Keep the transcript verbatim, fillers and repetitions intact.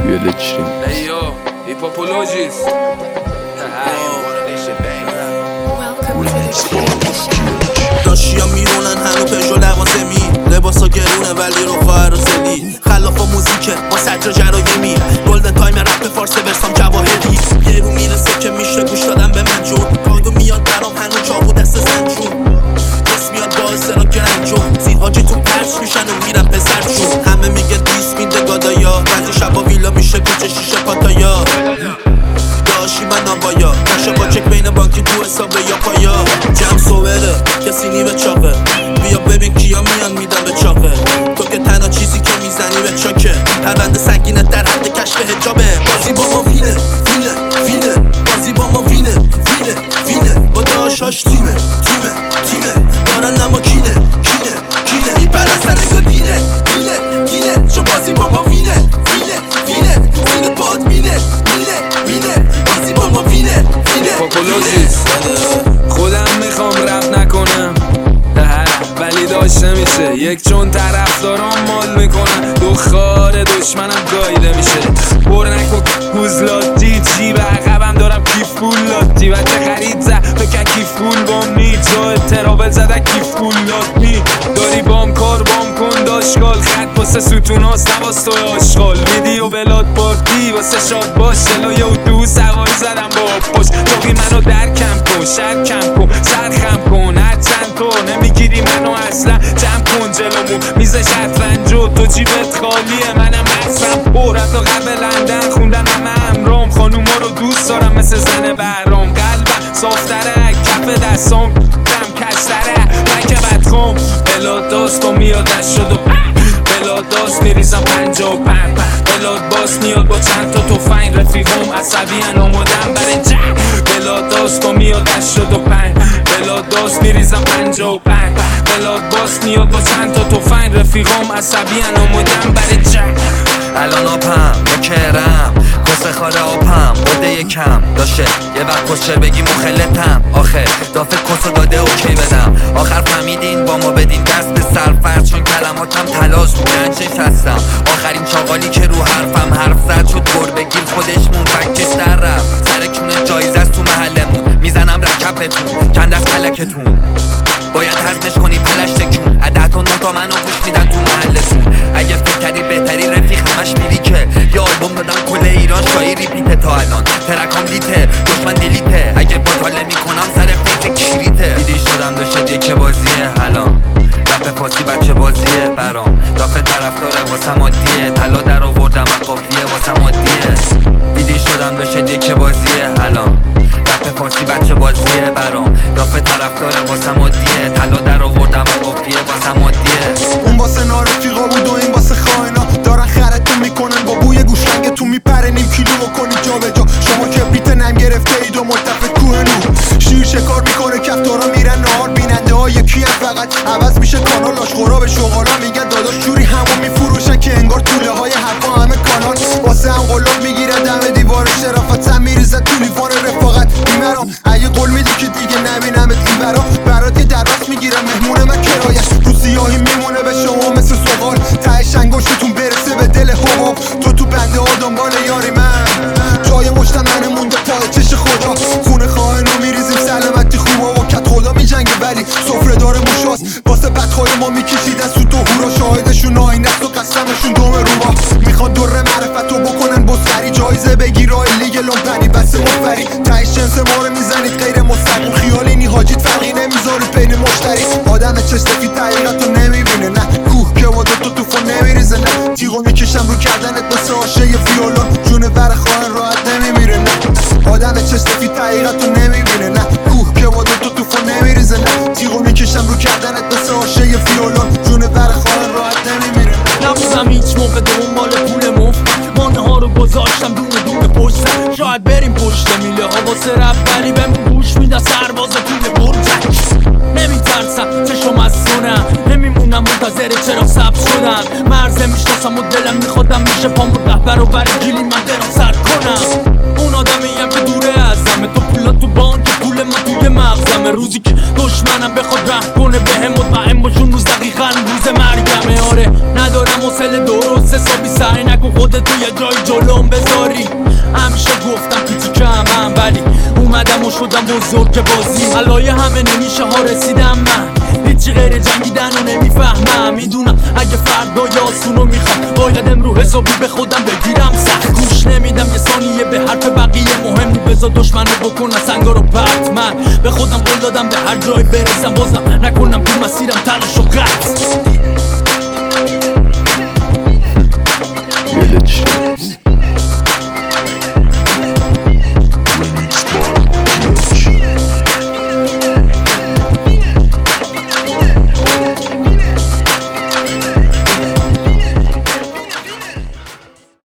Village Hey yo, Hippopologist. داشتیا میرونن هنو پژو لوازمی لباسا گرونه ولی رو خواهر و زلی خلاف و موزیکه با سجا جرایمی گلدن تایم رپ فارس ورسام جواهری یه رو میرسه که میشه گوش دادن به من جون کاغو میاد برام هنو چاقو دست زنجون دست میاد باعث را گرنجون زیر حاجی تو پرش میشن و میرن پسرشون همه میگه دیس میده گادایا بعضی شبا ویلا میشه کوچه شیشه پاتایا داشی من نابایا نشه با چک بین بانکی تو حساب یا پایا جمع صوبره کسی نیمه چاقه بیا ببین کیا میان میدن به چاقه تو که تنها چیزی که میزنی به چاکه پرونده سنگینه در حد کشف حجابه بازی با ما وینه وینه وینه بازی با ما وینه وینه وینه با داشاش تیمه تیمه تیمه دارن نما کینه کینه کینه میپر از سرگا دینه دینه دینه چون بازی با ما وینه وینه وینه وینه باد وینه وینه وینه بازی با ما وینه وینه پاپولوژیست. خودم میخوام رپ نکنم ولی داشته میشه یک چون طرف دارم مال میکنم دخار دشمنم گایده میشه بر نکن کوزلاتی چی به عقبم دارم کیف پول لاتی بچه خرید زد بکن کیف پول بام نی جا ترابل زدن کیف پول لاتی داری بام کار بام کن داشگال خط واسه ستون هاست نواز توی آشغال ویدیو بلاد پارتی واسه شاد باش جلو یه دو سواری زدم با پشت توقی منو در کم کن شر کم کن سر خم کن هر چند تو نمیگیری منو اصلا جمع کن جلومون میز شطرنج و تو جیبت خالیه منم اصلا پر حتی قبل لندن خوندن همه امرام خانوما رو دوست دارم مثل زن برام قلبم صافتره کف دستام دم کشتره رنگ بدخوام بلاد داست با میادش شد و بلاد داست میریزم پنجا و پن بلاد باز میاد با چند تا توفنگ رفیقم عصبی ان آمادم برای جنگ بلاد داست با میادش شد و پن بلاد داست میریزم پنجا و پن بلاد باز میاد با چند تا توفنگ رفیقم عصبی ان آمادم برای جنگ الان آپم بکرم کسه خاره آپم بوده یکم داشته یه وقت کسچر بگی مخلتم آخه دافت کسو داده اوکی بدم آخر فهمیدین با ما بدین دست به سرفرد چون کلماتم تلاش رو گنجش هستم آخرین چاقالی که رو حرفم حرف زد شد پر بگیر خودش منفکش در رفت سر کونه جایزه است تو محلمون میزنم رکبتون کند از کلکتون باید هزمش کنی پلش تکون عدد و نوتا منو گوش میدن تو محلتون اگه فکر کردی بهتری رفیق همش میری که یه آلبوم دادم کل ایران شایی ریپیته تا الان ترکام لیته دشمن دیلیته اگه بطاله میکنم سر فیت کیریته دیدی شدم داشته که بازیه الان رپ فاسی بچه بازیه برام دافه طرف داره واسه مادیه طلا در آوردم قافیه واسه مادیه دیدی شدم داشته که بازیه الان رپ فارسی بچه بازیه برام دافه طرف داره واسه مادیه طلا در آوردم قافیه واسه مادیه اون واسه نارفیقا بود و این واسه خائنا دارن خرتون میکنن با بوی گوشنگ تو میپره نیم کیلو بکنی جا به جا شما کبریت نم گرفته اید و ملتفت کوه نو شیر شکار میکنه کفتارا میرن نهار بیننده ها یکی هم فقط عوض میشه کانال آشخورا به شغالا میگن داداش جوری همون میفروشن که انگار طوله های حرفا همه کانال واسه هم قلاب میگیره دم دیوار شرافت هم میریزد تو لیوان رفاقت بیمرام اگه قول میدی که دیگه نبینمت این برا برات یه درست میگیرم مهمون من کرایش رو سیاهی میمونه به شما مثل سوال تهش انگشتتون برسه به دل حباب تو تو بنده ها دنبال یاری من جای مشتم منه مونده تا چش خدا خونه خواهنو میریزیم سلامتی خوبا و کت خدا میجنگه ولی سفره داره موشاست واسه بدخواه ما میکشیدن سو تو هورا شاهدشون آینه است و قسمشون دوم روبا میخوان دور معرفتو بکنن بسری جایزه بگیر رای لیگ لومپنی بس مفری تهش جنس ما رو میزنید غیر مستقیم خیالی نی حاجیت فرقی نمیذارید بین مشتری آدم چش سفید حقیقتو نمیبینه نه کوه که با دوتا توفو نمیریزه نه تیغو میکشم رو کردنت مثل آشه یه ویولون جون بر خواهن راحت نمیمیره نه آدم چش سفید حقیقتو نمیبینه نه کوه که با دوتا توفو نمیریزه نه تیغو میکشم رو کردنت مثل آشه یه ویولون جون بر خواهن راحت نمیمیره نبودم هیچ موقع دنبال پول مفت مانه ها رو گذاشتم دونه دونه پشتم شاید بریم پشت میله ها واسه رفتنی بهم گوش میده سرباز پول برزک نمیترسم چشم از سونم نمیمونم منتظر چرا سبز شدم مرزه میشناسم و دلم میخوادم میشه پام رو رهبر و برای گیلی من درم سر کنم اون آدمیم که دوره ازمه تو پولا تو بانک پول من توی مغزمه روزی که دشمنم بخواد رحم کنه بهم مطمئن باشون روز دقیقا روز مرگمه آره ندارم حوصله درست حسابی سعی نکن خودتو یه جای جلوم بذاری. همیشه گفتم پیتی که همم ولی اومدم و شدم بزرگ بازی. علایه همه نمیشه ها رسیدم من، هیچی غیر جنگیدن و نمیفهمم. میدونم اگه فردا یاسونو میخوام باید امرو حسابی به خودم بگیرم سخت. گوش نمیدم یه ثانیه به حرف بقیه، مهم نی بذار دشمنو بکنن سنگا رو پرت. من به خودم قول دادم به هر جای برسم بازم نکنم تو مسیرم تلاش و قطع.